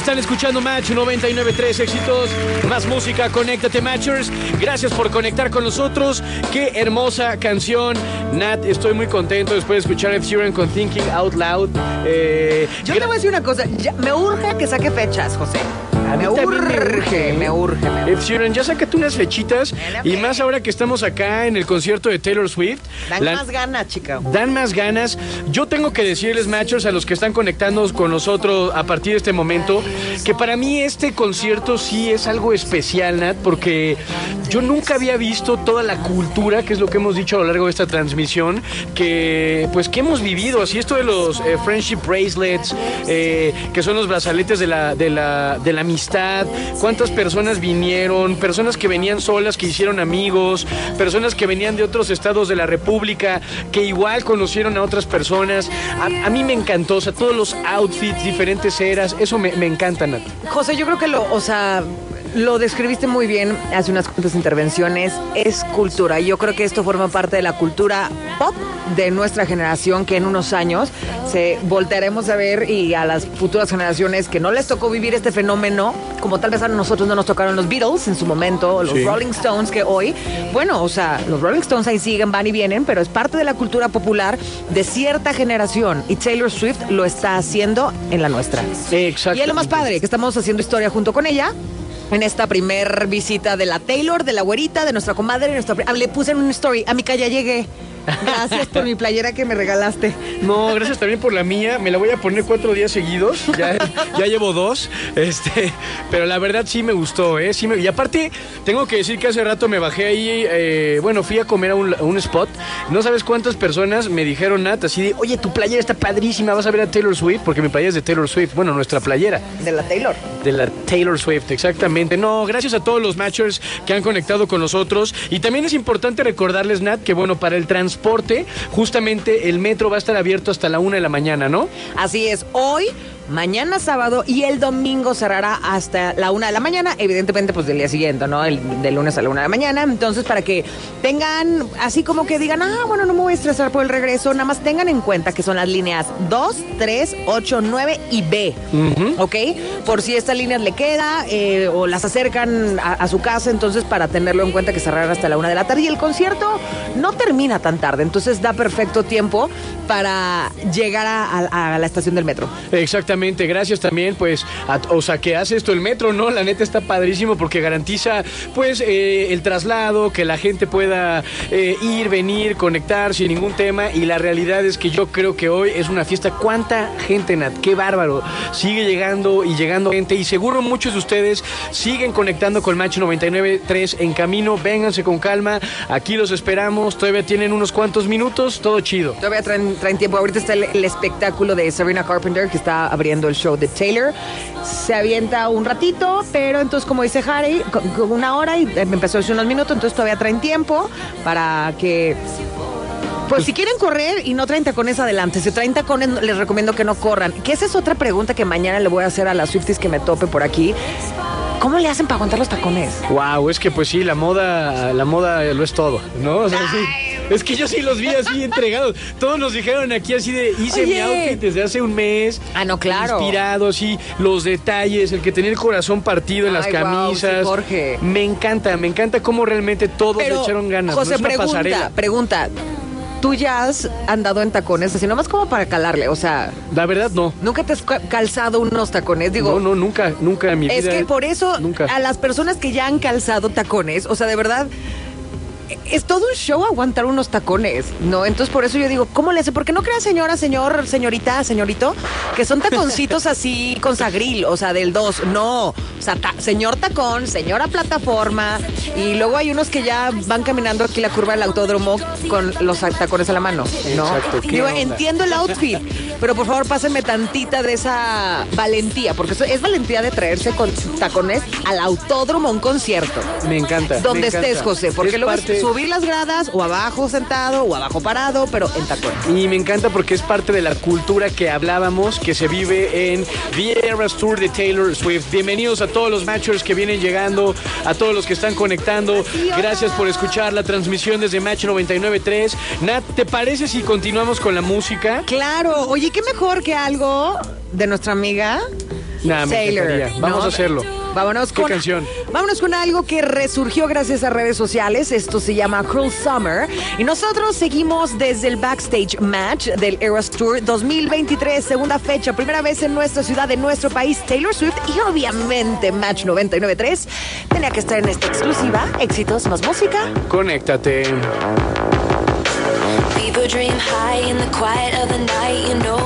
Están escuchando Match 99.3, éxitos, más música, conéctate Matchers. Gracias por conectar con nosotros. Qué hermosa canción, Nat. Estoy muy contento después de escuchar Ed Sheeran con Thinking Out Loud. Yo te voy a decir una cosa, me urge que saque fechas, José. Me urge. Ed Sheeran, ya sácate unas fechitas. Y más ahora que estamos acá en el concierto de Taylor Swift. Dan más ganas, chica. Dan más ganas. Yo tengo que decirles, Matchers, a los que están conectando con nosotros a partir de este momento, que para mí este concierto sí es algo especial, Nat, porque yo nunca había visto toda la cultura, que es lo que hemos dicho a lo largo de esta transmisión, que hemos vivido. Así esto de los friendship bracelets, que son los brazaletes de la amistad. Cuántas personas vinieron, personas que venían solas, que hicieron amigos, personas que venían de otros estados de la República, que igual conocieron a otras personas. A mí me encantó, o sea, todos los outfits, diferentes eras, eso me encanta, Nat. José, yo creo que lo describiste muy bien hace unas cuantas intervenciones. Es cultura. Yo creo que esto forma parte de la cultura pop de nuestra generación, que en unos años voltearemos a ver, y a las futuras generaciones que no les tocó vivir este fenómeno, como tal vez a nosotros no nos tocaron los Beatles en su momento, los Rolling Stones, que hoy, bueno, o sea, los Rolling Stones ahí siguen, van y vienen, pero es parte de la cultura popular de cierta generación, y Taylor Swift lo está haciendo en la nuestra. Exacto. Y es lo más padre, que estamos haciendo historia junto con ella en esta primer visita de la Taylor, de la güerita, de nuestra comadre. Le puse en una story, a mi calle llegué. Gracias por mi playera que me regalaste. No, gracias también por la mía. Me la voy a poner 4 días seguidos. Ya llevo 2. Pero la verdad sí me gustó, ¿eh? Y aparte, tengo que decir que hace rato me bajé ahí. Fui a comer a un spot. No sabes cuántas personas me dijeron, Nat, así de, oye, tu playera está padrísima, vas a ver a Taylor Swift, porque mi playera es de Taylor Swift. Bueno, nuestra playera. De la Taylor. De la Taylor Swift, exactamente. No, gracias a todos los matchers que han conectado con nosotros. Y también es importante recordarles, Nat, que bueno, para el transporte, justamente el metro va a estar abierto hasta la 1 de la mañana, ¿no? Así es, hoy, mañana sábado y el domingo cerrará hasta la 1 de la mañana, evidentemente pues del día siguiente, ¿no? De lunes a la 1 de la mañana. Entonces, para que tengan, así como que digan, bueno, no me voy a estresar por el regreso, nada más tengan en cuenta que son las líneas 2, 3, 8, 9 y B, ¿ok? Por si esta línea le queda o las acercan a su casa, entonces para tenerlo en cuenta que cerrarán hasta la 1 de la tarde. Y el concierto no termina tan tarde, entonces da perfecto tiempo para llegar a la estación del metro. Exactamente, gracias también, pues, que hace esto el metro, ¿no? La neta está padrísimo porque garantiza, pues, el traslado, que la gente pueda ir, venir, conectar sin ningún tema. Y la realidad es que yo creo que hoy es una fiesta. ¿Cuánta gente, Nat? ¡Qué bárbaro! Sigue llegando y llegando gente, y seguro muchos de ustedes siguen conectando con Match 99.3 en camino. Vénganse con calma, aquí los esperamos. Todavía tienen unos cuantos minutos, todo chido. Todavía traen tiempo. Ahorita está el espectáculo de Sabrina Carpenter, que está abriendo el show de Taylor. Se avienta un ratito, pero entonces, como dice Harry, con 1 hora, y empezó hace unos minutos, entonces todavía traen tiempo para que... Pues si quieren correr y no traen tacones, adelante. Si traen tacones, les recomiendo que no corran. Que esa es otra pregunta que mañana le voy a hacer a las Swifties que me tope por aquí. ¿Cómo le hacen para aguantar los tacones? Wow, es que pues sí, la moda lo es todo, ¿no? O sea, sí. Es que yo sí los vi así entregados. Todos nos dijeron aquí así de, hice mi outfit desde hace un mes. No, claro. Inspirado, así, los detalles, el que tenía el corazón partido en las camisas. Wow, sí, Jorge. Me encanta cómo realmente todos le echaron ganas. José, no es una pasarela. pregunta. Tú ya has andado en tacones, así nomás como para calarle, o sea... La verdad, no. ¿Nunca te has calzado unos tacones? Digo... No, nunca en mi vida. Es que por eso, nunca. A las personas que ya han calzado tacones, o sea, de verdad... Es todo un show aguantar unos tacones, ¿no? Entonces, por eso yo digo, ¿cómo le hace? Porque no creas, señora, señor, señorita, señorito, que son taconcitos así con sagril, o sea, del 2. No, o sea, señor tacón, señora plataforma, y luego hay unos que ya van caminando aquí la curva del autódromo con los tacones a la mano, ¿no? Exacto. Digo, entiendo el outfit, pero por favor, pásenme tantita de esa valentía, porque eso es valentía de traerse con tacones al autódromo a un concierto. Me encanta. Donde estés, José, porque luego parte... subir las gradas o abajo sentado o abajo parado, pero en tacón. Y me encanta porque es parte de la cultura que hablábamos, que se vive en The Eras Tour de Taylor Swift. Bienvenidos a todos los matchers que vienen llegando, a todos los que están conectando. Gracias por escuchar la transmisión desde Match 99.3. Nat, ¿te parece si continuamos con la música? Claro. Oye, qué mejor que algo de nuestra amiga Nah, me Taylor. encantaría. Vamos a hacerlo. Vámonos ¿Qué con canción? Vámonos con algo que resurgió gracias a redes sociales. Esto se llama Cruel Summer. Y nosotros seguimos desde el backstage match del Eras Tour 2023, segunda fecha, primera vez en nuestra ciudad, en nuestro país, Taylor Swift. Y obviamente Match 99.3 tenía que estar en esta exclusiva. Éxitos más música. Conéctate. People dream high in the quiet of the night, you know.